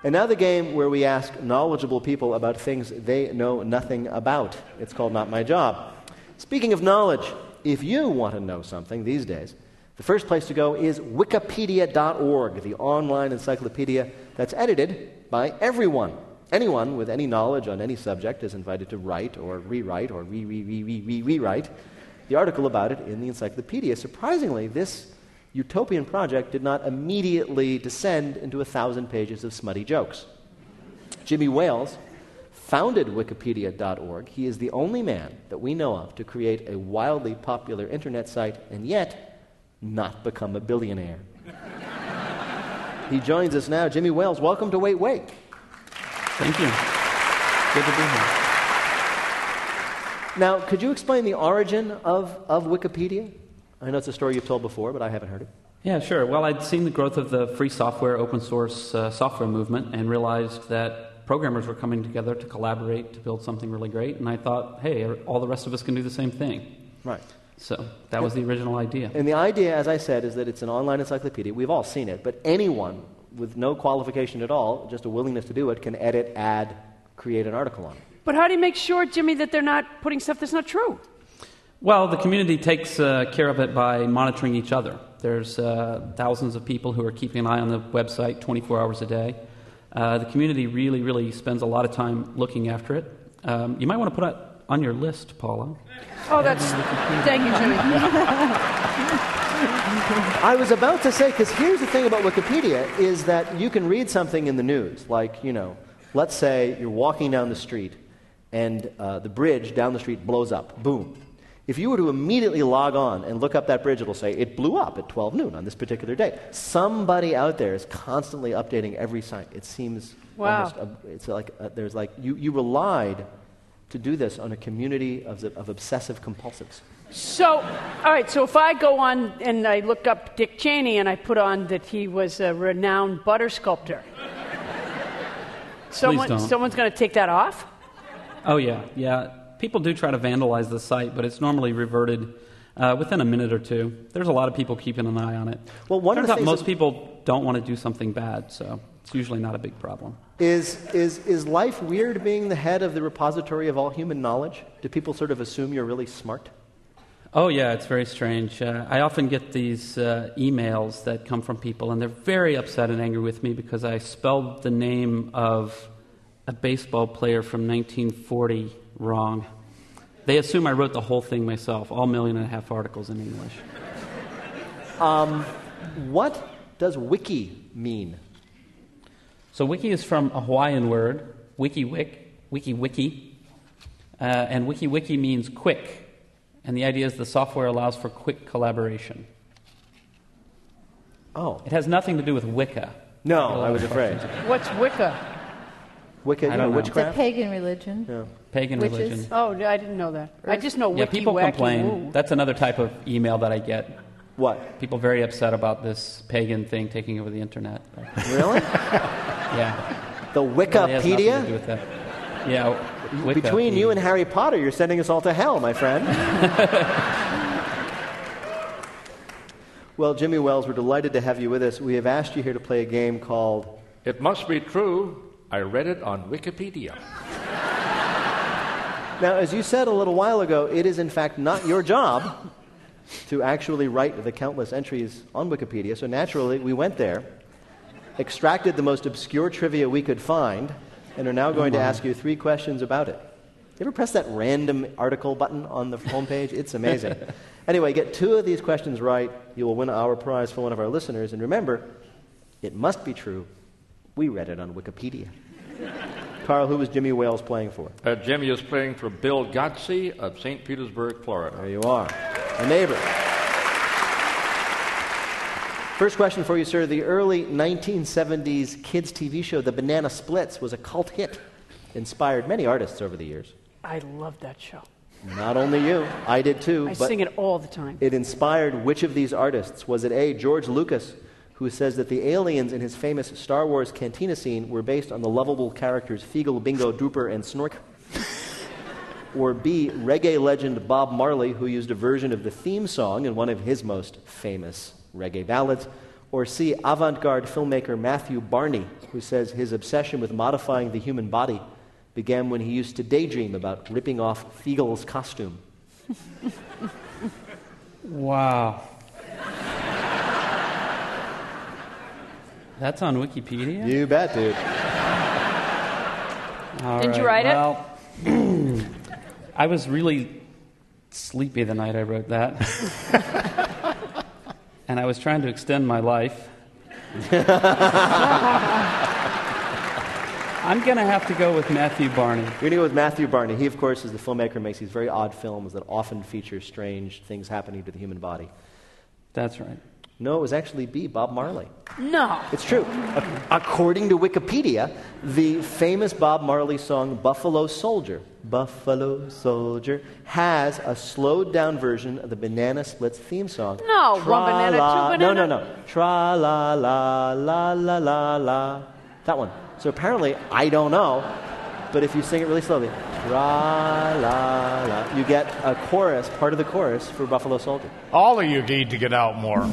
And now the game where we ask knowledgeable people about things they know nothing about. It's called Not My Job. Speaking of knowledge, if you want to know something these days, the first place to go is Wikipedia.org, the online encyclopedia that's edited by everyone. Anyone with any knowledge on any subject is invited to write or rewrite or rewrite the article about it in the encyclopedia. Surprisingly, this utopian project did not immediately descend into 1,000 pages of smutty jokes. Jimmy Wales founded Wikipedia.org. He is the only man that we know of to create a wildly popular internet site and yet not become a billionaire. He joins us now. Jimmy Wales, welcome to Wait, Wait. Thank you. Good to be here. Now, could you explain the origin of Wikipedia? I know it's a story you've told before, but I haven't heard it. Yeah, sure. Well, I'd seen the growth of the free software, open source software movement and realized that programmers were coming together to collaborate to build something really great. And I thought, hey, all the rest of us can do the same thing. Right. So that was the original idea. And the idea, as I said, is that it's an online encyclopedia. We've all seen it, but anyone with no qualification at all, just a willingness to do it, can edit, add, create an article on it. But how do you make sure, Jimmy, that they're not putting stuff that's not true? Well, the community takes care of it by monitoring each other. There's thousands of people who are keeping an eye on the website 24 hours a day. The community really, really spends a lot of time looking after it. You might want to put it on your list, Paula. Oh, that's... Thank you, Jimmy. I was about to say, because here's the thing about Wikipedia, is that you can read something in the news, like, let's say you're walking down the street and the bridge down the street blows up. Boom. If you were to immediately log on and look up that bridge, it'll say, it blew up at 12 noon on this particular day. Somebody out there is constantly updating every site. It seems almost, it's like, there's like, you relied to do this on a community of obsessive compulsives. So, all right, so if I go on and I look up Dick Cheney and I put on that he was a renowned butter sculptor, someone's going to take that off? Oh, yeah. People do try to vandalize the site, but it's normally reverted within a minute or two. There's a lot of people keeping an eye on it. Well, turns out most people don't want to do something bad, so it's usually not a big problem. Is life weird being the head of the repository of all human knowledge? Do people sort of assume you're really smart? Oh, yeah, it's very strange. I often get these emails that come from people, and they're very upset and angry with me because I spelled the name of a baseball player from 1940 wrong. They assume I wrote the whole thing myself, all 1.5 million articles in English. What does wiki mean? So wiki is from a Hawaiian word, wiki-wiki, and wiki-wiki means quick. And the idea is the software allows for quick collaboration. Oh. It has nothing to do with Wicca. No, I was afraid. What's Wicca? Wicca, I don't know. witchcraft? It's a pagan religion. Yeah. Pagan Witches. religion. Oh, I didn't know that. I just know Yeah, wiki, people wacky, complain. woo. That's another type of email that I get. What? People very upset about this pagan thing taking over the internet. Really? Yeah. The It has nothing to do Wikipedia? with that. Yeah. Wicca Between you means- and Harry Potter, you're sending us all to hell, my friend. Well, Jimmy Wales, we're delighted to have you with us. We have asked you here to play a game called... It must be true. I read it on Wikipedia. Now, as you said a little while ago, it is in fact not your job to actually write the countless entries on Wikipedia. So naturally, we went there, extracted the most obscure trivia we could find, and are now going to ask you 3 questions about it. You ever press that random article button on the homepage? It's amazing. Anyway, get 2 of these questions right. You will win our prize for one of our listeners. And remember, it must be true. We read it on Wikipedia. Carl, who was Jimmy Wales playing for? Jimmy is playing for Bill Gotze of St. Petersburg, Florida. There you are. A neighbor. First question for you, sir. The early 1970s kids' TV show, The Banana Splits, was a cult hit. Inspired many artists over the years. I love that show. Not only you. I did too. I but sing it all the time. It inspired which of these artists? Was it A, George Lucas, who says that the aliens in his famous Star Wars cantina scene were based on the lovable characters Feagle, Bingo, Drooper, and Snork? Or B, reggae legend Bob Marley, who used a version of the theme song in one of his most famous reggae ballads? Or C, avant-garde filmmaker Matthew Barney, who says his obsession with modifying the human body began when he used to daydream about ripping off Fiegel's costume. Wow. That's on Wikipedia? You bet, dude. Did you write it? Well, I was really sleepy the night I wrote that. And I was trying to extend my life. I'm going to have to go with Matthew Barney. You're going to go with Matthew Barney. He, of course, is the filmmaker who makes these very odd films that often feature strange things happening to the human body. That's right. No, it was actually B, Bob Marley. No. It's true. According to Wikipedia, the famous Bob Marley song Buffalo Soldier, Buffalo Soldier, has a slowed-down version of the Banana Splits theme song. No, one banana, two banana. No. Tra-la-la-la-la-la-la. That one. So apparently, I don't know, but if you sing it really slowly, tra-la-la, you get a chorus, part of the chorus for Buffalo Soldier. All of you need to get out more.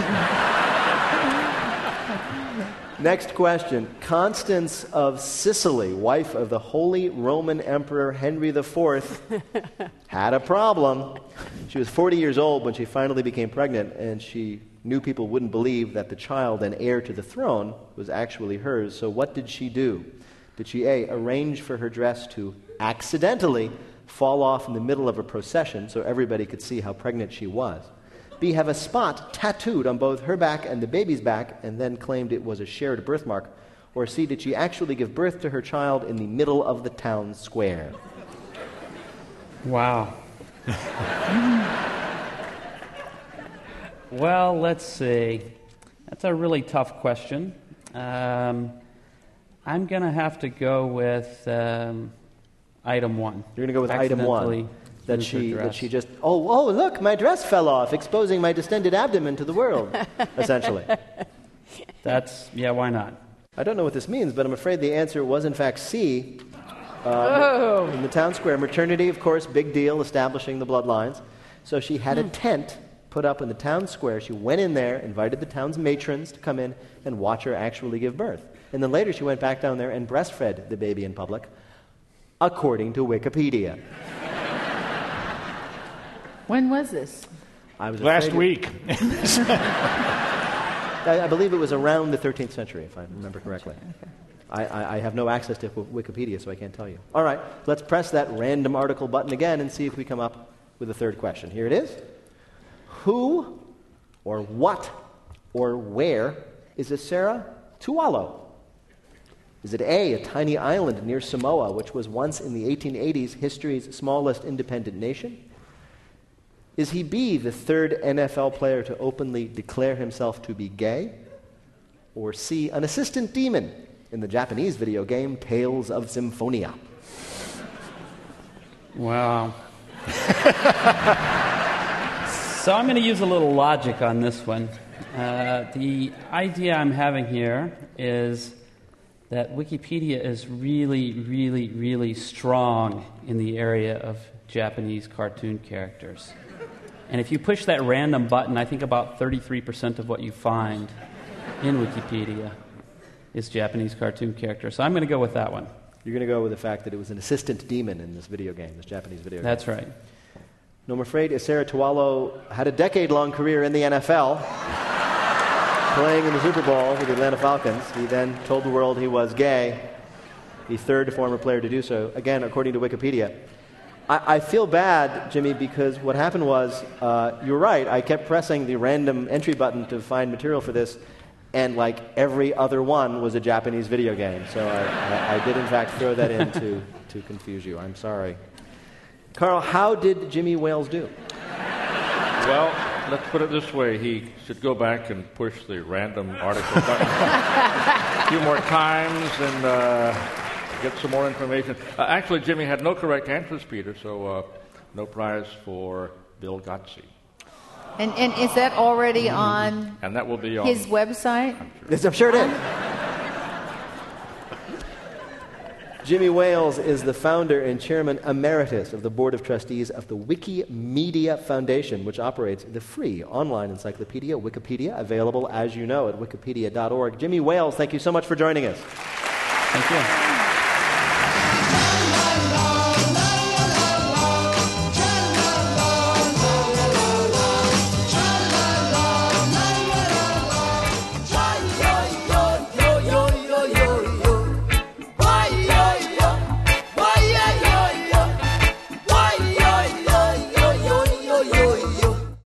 Next question. Constance of Sicily, wife of the Holy Roman Emperor Henry IV, had a problem. She was 40 years old when she finally became pregnant, and she knew people wouldn't believe that the child and heir to the throne was actually hers. So what did she do? Did she A, arrange for her dress to accidentally fall off in the middle of a procession so everybody could see how pregnant she was? B, have a spot tattooed on both her back and the baby's back and then claimed it was a shared birthmark? Or C, did she actually give birth to her child in the middle of the town square? Wow. Well, let's see. That's a really tough question. I'm going to have to go with item 1. You're going to go with item 1. That Accidentally she just, oh, look, my dress fell off, exposing my distended abdomen to the world, essentially. Yeah, why not? I don't know what this means, but I'm afraid the answer was, in fact, C. In the town square. Maternity, of course, big deal, establishing the bloodlines. So she had a tent put up in the town square. She went in there, invited the town's matrons to come in and watch her actually give birth. And then later she went back down there and breastfed the baby in public, according to Wikipedia. When was this? Last week. I believe it was around the 13th century, if I remember correctly. Okay. I have no access to Wikipedia, so I can't tell you. All right, let's press that random article button again and see if we come up with a third question. Here it is. Who or what or where is Isera Tuwalo? Is it A, a tiny island near Samoa, which was once in the 1880s history's smallest independent nation? Is he B, the third NFL player to openly declare himself to be gay? Or C, an assistant demon in the Japanese video game Tales of Symphonia? Wow. So I'm going to use a little logic on this one. The idea I'm having here is that Wikipedia is really, really, really strong in the area of Japanese cartoon characters. And if you push that random button, I think about 33% of what you find in Wikipedia is Japanese cartoon characters. So I'm going to go with that one. You're going to go with the fact that it was an assistant demon in this video game, this Japanese video game. That's right. No, I'm afraid Isera Tuwalo had a decade-long career in the NFL, playing in the Super Bowl with the Atlanta Falcons. He then told the world he was gay, the third former player to do so, again, according to Wikipedia. I feel bad, Jimmy, because what happened was, you're right, I kept pressing the random entry button to find material for this, and like every other one was a Japanese video game. So I did, in fact, throw that in to confuse you. I'm sorry. Carl, how did Jimmy Wales do? Well, let's put it this way. He should go back and push the random article button a few more times and get some more information. Actually, Jimmy had no correct answers, Peter, so no prize for Bill Gotze. And is that already on And that will be on his website? Yes, I'm sure it is. Jimmy Wales is the founder and chairman emeritus of the Board of Trustees of the Wikimedia Foundation, which operates the free online encyclopedia, Wikipedia, available, as you know, at wikipedia.org. Jimmy Wales, thank you so much for joining us. Thank you.